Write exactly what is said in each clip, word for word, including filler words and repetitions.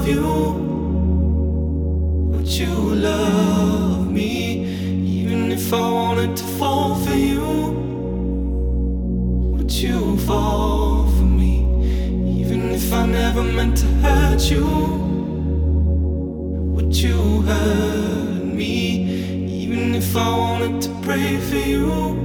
you? Would you love me even if I wanted to fall for you? Would you fall for me even if I never meant to hurt you? Would you hurt me even if I wanted to pray for you?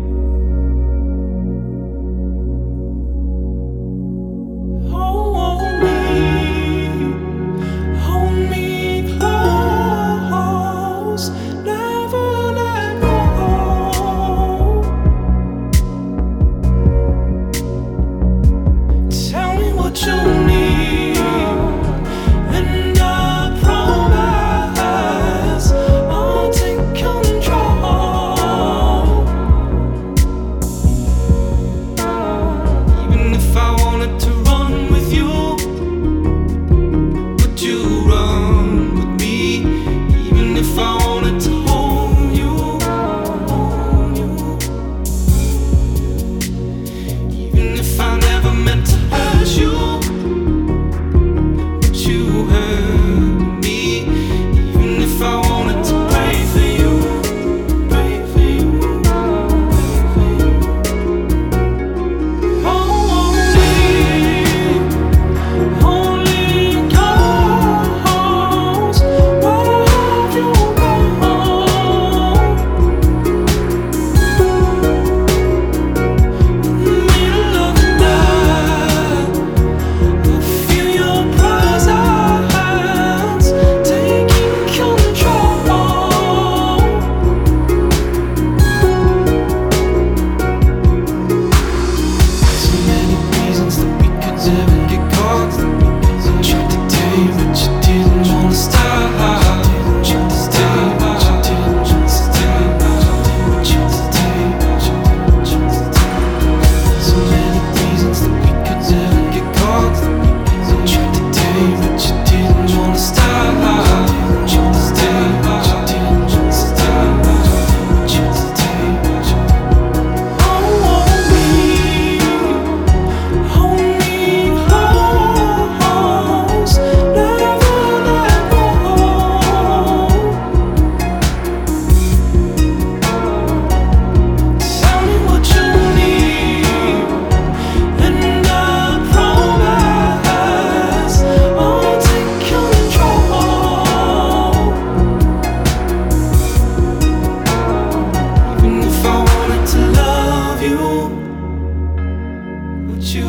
Would you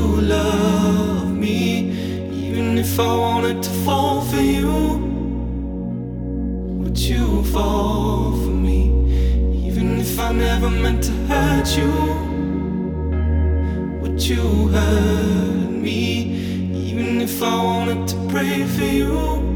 love me even if I wanted to fall for you? Would you fall for me even if I never meant to hurt you? Would you hurt me even if I wanted to pray for you?